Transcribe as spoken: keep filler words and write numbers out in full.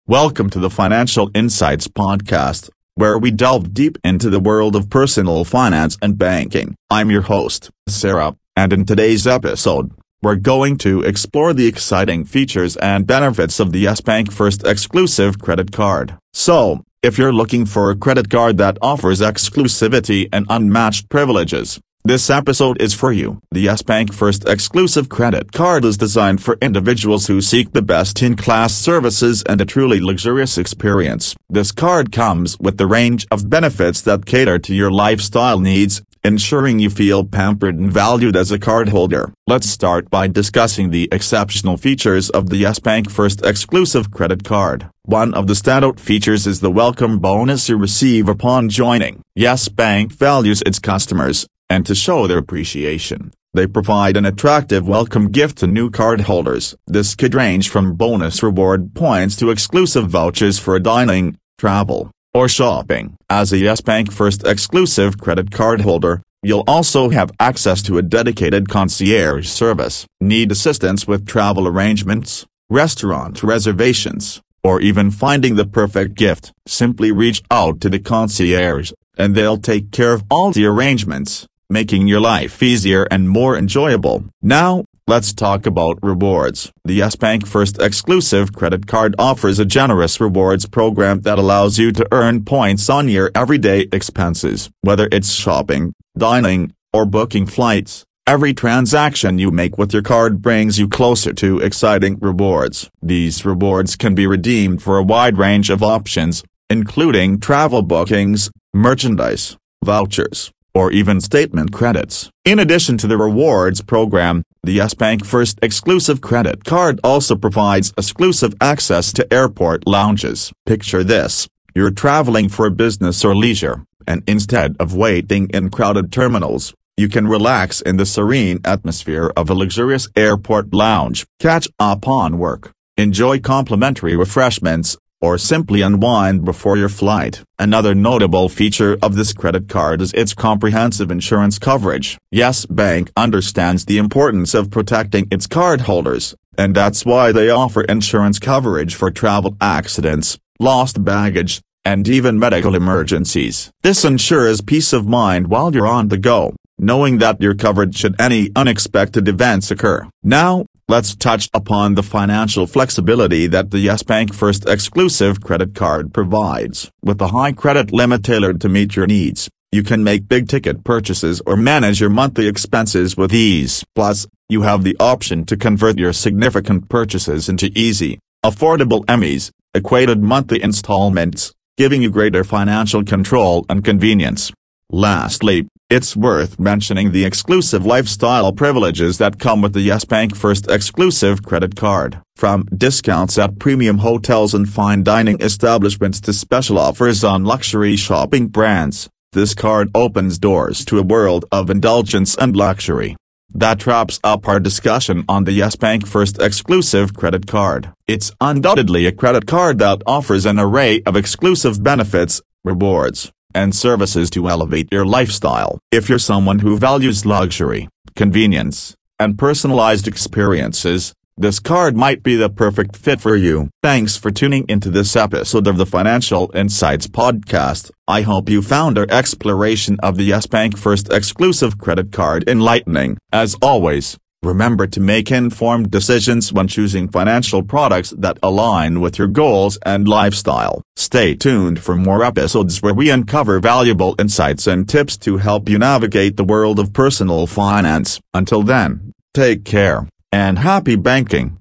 Welcome to the Financial Insights Podcast, where we delve deep into the world of personal finance and banking. I'm your host, Sarah, and in today's episode, we're going to explore the exciting features and benefits of the Yes Bank First exclusive credit card. So, if you're looking for a credit card that offers exclusivity and unmatched privileges, this episode is for you. The Yes Bank First exclusive credit card is designed for individuals who seek the best-in-class services and a truly luxurious experience. This card comes with the range of benefits that cater to your lifestyle needs, ensuring you feel pampered and valued as a cardholder. Let's start by discussing the exceptional features of the Yes Bank First exclusive credit card. One of the standout features is the welcome bonus you receive upon joining. Yes Bank values its customers, and to show their appreciation, they provide an attractive welcome gift to new cardholders. This could range from bonus reward points to exclusive vouchers for dining, travel, or shopping. As a Yes Bank First exclusive credit card holder, you'll also have access to a dedicated concierge service. Need assistance with travel arrangements, restaurant reservations, or even finding the perfect gift? Simply reach out to the concierge, and they'll take care of all the arrangements, making your life easier and more enjoyable. Now, let's talk about rewards. The Yes Bank First exclusive credit card offers a generous rewards program that allows you to earn points on your everyday expenses. Whether it's shopping, dining, or booking flights, every transaction you make with your card brings you closer to exciting rewards. These rewards can be redeemed for a wide range of options, including travel bookings, merchandise, vouchers, or even statement credits. In addition to the rewards program, the Yes Bank First exclusive credit card also provides exclusive access to airport lounges. Picture this: you're traveling for business or leisure, and instead of waiting in crowded terminals, you can relax in the serene atmosphere of a luxurious airport lounge. Catch up on work, enjoy complimentary refreshments, or simply unwind before your flight. Another notable feature of this credit card is its comprehensive insurance coverage. Yes Bank understands the importance of protecting its cardholders, and that's why they offer insurance coverage for travel accidents, lost baggage, and even medical emergencies. This ensures peace of mind while you're on the go, knowing that you're covered should any unexpected events occur. Now, let's touch upon the financial flexibility that the Yes Bank First exclusive credit card provides. With a high credit limit tailored to meet your needs, you can make big-ticket purchases or manage your monthly expenses with ease. Plus, you have the option to convert your significant purchases into easy, affordable M Es, equated monthly installments, giving you greater financial control and convenience. Lastly, it's worth mentioning the exclusive lifestyle privileges that come with the Yes Bank First exclusive credit card. From discounts at premium hotels and fine dining establishments to special offers on luxury shopping brands, this card opens doors to a world of indulgence and luxury. That wraps up our discussion on the Yes Bank First exclusive credit card. It's undoubtedly a credit card that offers an array of exclusive benefits, rewards, and services to elevate your lifestyle. If you're someone who values luxury, convenience, and personalized experiences, this card might be the perfect fit for you. Thanks for tuning into this episode of the Financial Insights Podcast. I hope you found our exploration of the Yes Bank First exclusive credit card enlightening. As always, remember to make informed decisions when choosing financial products that align with your goals and lifestyle. Stay tuned for more episodes where we uncover valuable insights and tips to help you navigate the world of personal finance. Until then, take care, and happy banking.